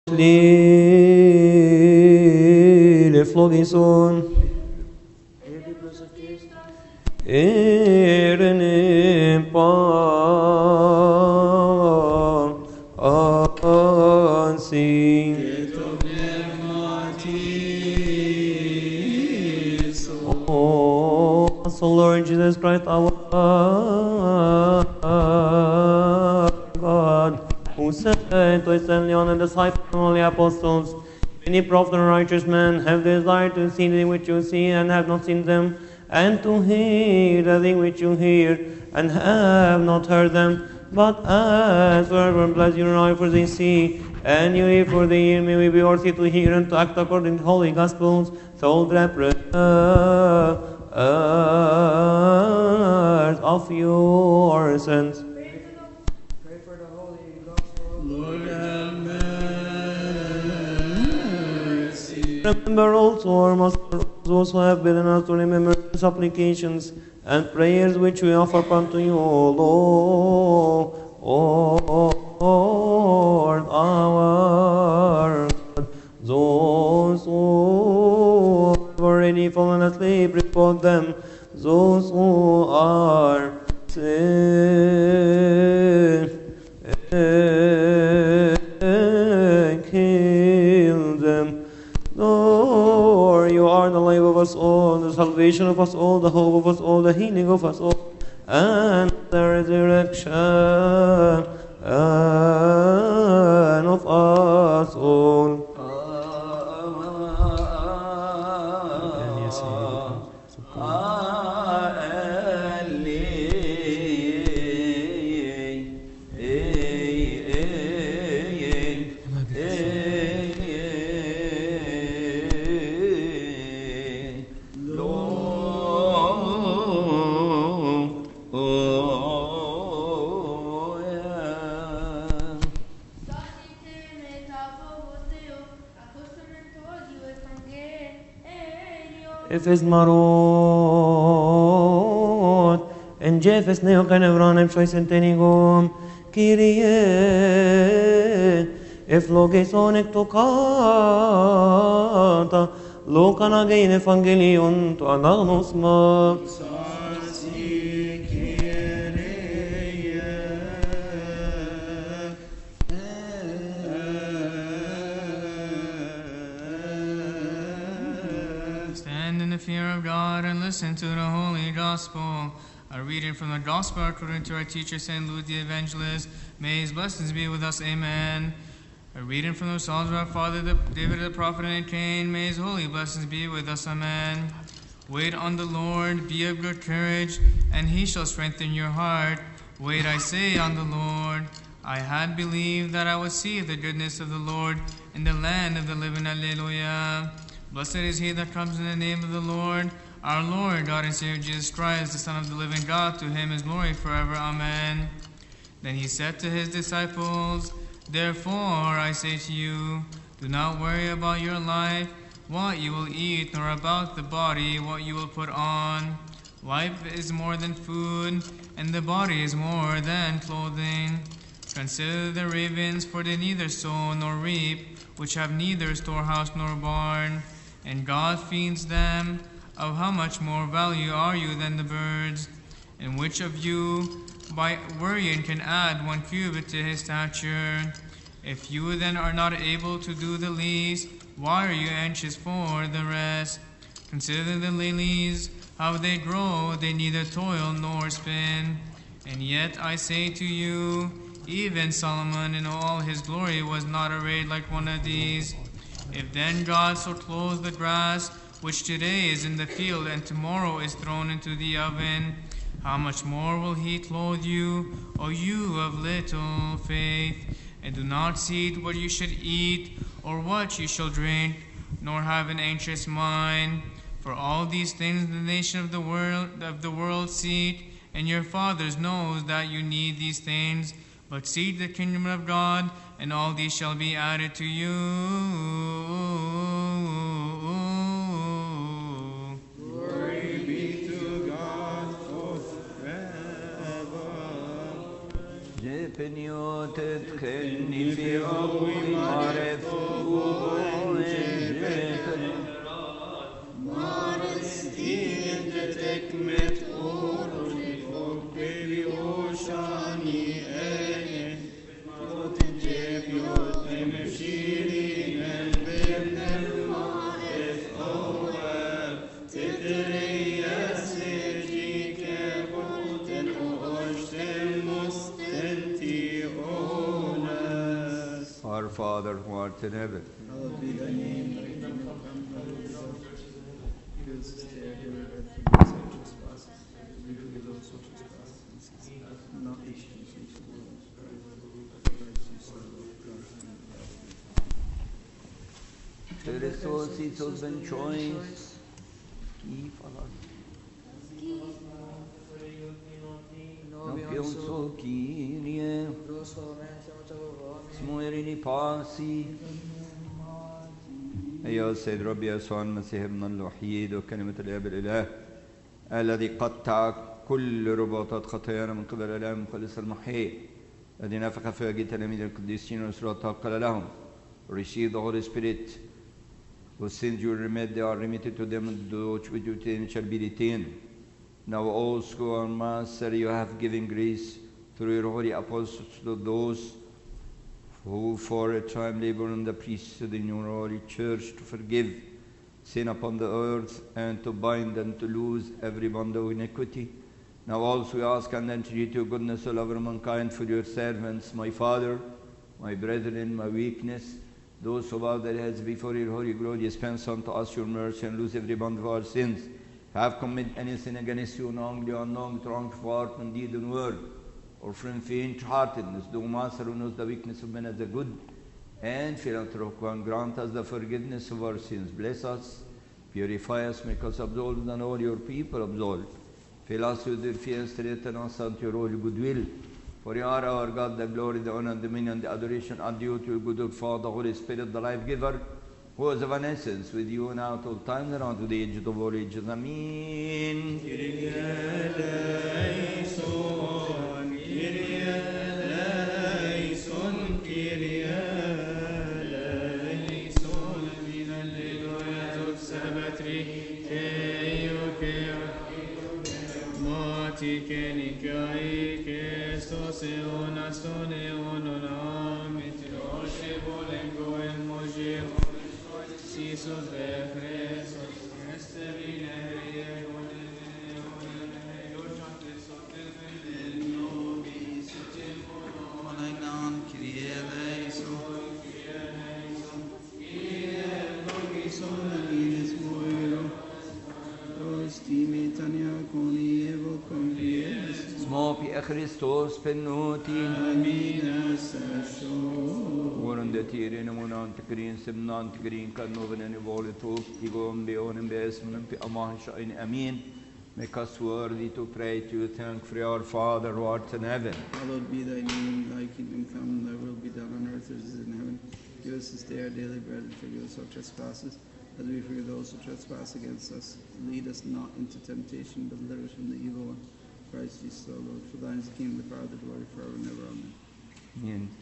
le flogison erene pa ansi oh so Lord Jesus Christ our God, who said to his Leon and disciples and all the apostles, many prophets and righteous men have desired to see the thing which you see and have not seen them, and to hear the thing which you hear and have not heard them. But as forever bless you and I for they see, and you hear for they hear, may we be worthy to hear and to act according to holy gospels, so that of your sins. Remember also our Master, those who have bidden us to remember supplications and prayers which we offer unto you, O Lord our God. Those who have already fallen asleep, report them. Those who are sick, kill them. Lord, you are the life of us all, the salvation of us all, the hope of us all, the healing of us all, and the resurrection of us all. Efes marot, en Jefes neo canevronem choicentenigum, Kyrie, eflogeson ectocata, locan agein evangelion to anagnos ma. Fear of God and listen to the Holy Gospel. A reading from the Gospel according to our teacher St. Luke the Evangelist. May his blessings be with us. Amen. A reading from the Psalms of our father David the prophet and Cain. May his holy blessings be with us. Amen. Wait on the Lord, be of good courage, and he shall strengthen your heart. Wait, I say, on the Lord. I had believed that I would see the goodness of the Lord in the land of the living. Alleluia. Blessed is he that comes in the name of the Lord, our Lord, God and Savior Jesus Christ, the Son of the living God. To him is glory forever. Amen. Then he said to his disciples, therefore I say to you, do not worry about your life, what you will eat, nor about the body, what you will put on. Life is more than food, and the body is more than clothing. Consider the ravens, for they neither sow nor reap, which have neither storehouse nor barn, and God feeds them. Of how much more value are you than the birds? And which of you, by worrying, can add 1 cubit to his stature? If you then are not able to do the least, why are you anxious for the rest? Consider the lilies, how they grow, they neither toil nor spin. And yet I say to you, even Solomon in all his glory was not arrayed like one of these. If then God so clothes the grass, which today is in the field and tomorrow is thrown into the oven, how much more will he clothe you, O you of little faith? And do not seek what you should eat, or what you shall drink, nor have an anxious mind. For all these things the nation of the world seek, and your fathers knows that you need these things. But seek the kingdom of God, and all these shall be added to you. Glory be to God forever. بنيو تدخلني في عمري معرفة وانجيت Modesty and detectment orally for baby oceani potentive your emishiri and bibnema FOF Titriyasiji kevoten oshtem mustenti onas. Our Father who art in heaven, Hallowed be thy name, thy kingdom come, thy will be done. Give us this day our daily bread, forgive us our trespasses, as we forgive those who trespass against us. And not least us into the world, but Christ Jesus, Lord God. Christos Isus ben choice, keep us. Non pienso Kyrie, smuerini passi. أيها السيد ربي يسوع المسيح ابن الوحيد وكلمة الآب الإله الذي قطع كل رباطات خطايانا من قبل الآب مخلص المحيي الذي نفخ في وجه تلاميذ القديسين ورسولته قال لهم receive the Holy Spirit whose sins you remit they are remitted to them and those which you retain shall be retained. Now also our Master you have given grace through your holy apostles to those who for a time labor in the priesthood in your holy church to forgive sin upon the earth and to bind and to loose every bond of iniquity. Now also we ask and entreat your goodness all over mankind for your servants, my Father, my brethren, my weakness, those who bow their heads before your holy glory, dispense unto us your mercy and loose every bond of our sins. Have committed any sin against you, knowingly or unknowingly, wrong of heart and deed and word, or from faint-heartedness, do Master who knows the weakness of men as the good, and philanthropic one, grant us the forgiveness of our sins. Bless us, purify us, make us absolved, and all your people absolved. Fill us with your fear and strengthen us unto your holy goodwill. For you are our God, the glory, the honor, and dominion, the adoration are due to your good Father, the Holy Spirit, the life-giver, who is of an essence with you now at all times and unto the age of all ages. Amen. Christos pennuti Våren det tider inom antikrin simna antikrin kan någon en våld tog igång beonen besmen på amansha in amin. Make us worthy to pray to you, thank for our Father who art in heaven. Hallowed be thy name, thy kingdom come, thy will be done on earth as it is in heaven. Give us this day our daily bread and forgive us our trespasses, as we forgive those who trespass against us. Lead us not into temptation, but deliver us from the evil one. Christ Jesus our Lord, for thine is the kingdom, the power, the glory, forever and ever. Amen. Amen.